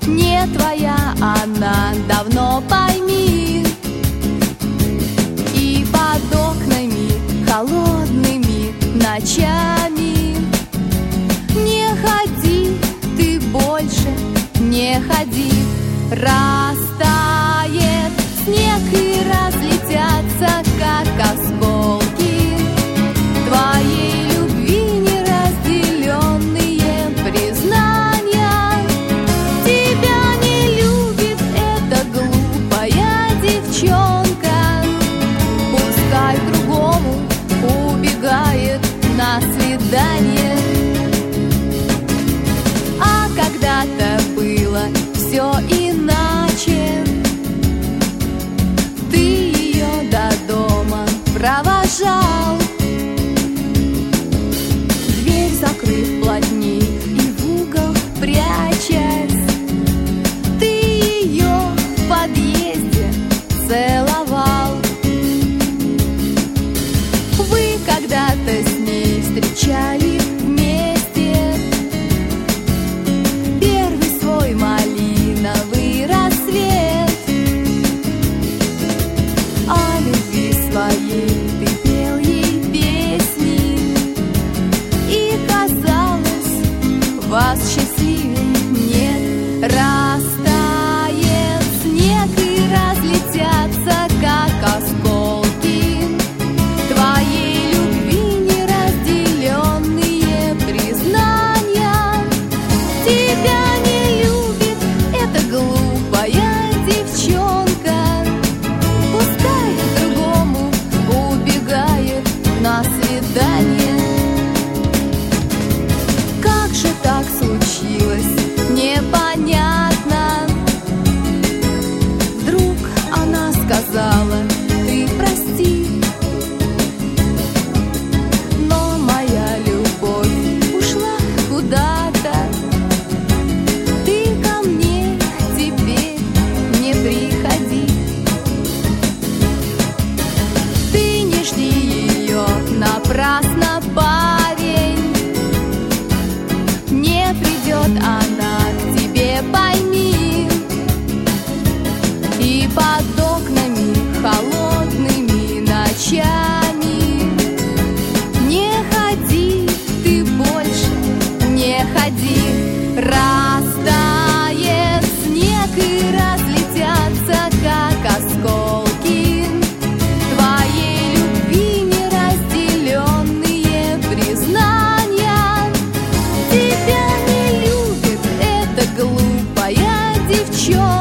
Не твоя она, давно пойми. И под окнами холодными ночами не ходи ты больше, не ходи. Растает снег и разлетятся, как осколки, твоей любви неразделенные признания. Тебя не любит эта глупая девчонка, пускай к другому убегает на свидание. А когда-то было все иначе, ты ее до дома провожал, дверь закрыв плотней и в угол прячась. Ты ее в подъезде целовал. Вы когда-то с ней встречали вместе первый свой малиновый рассвет. О любви своей ты пел ей песни, и казалось, вас счастливее нет. Растает снег и разлетятся, как осколки, твоей любви неразделенные признания. Тебя не любит эта глупая девчонка, пускай к другому убегает на свидание. Как же так случилось, непонятно. Вдруг она сказала: ты прости. Но моя любовь ушла куда-то, ты ко мне теперь не приходи. Ты не жди ее напрасно, парень, не придет она к тебе, пойми. И под окнами холодными ночами не ходи ты больше, не ходи. Растает снег и разлетятся, как осколки, твоей любви неразделенные признания. Тебя не любит эта глупая девчонка,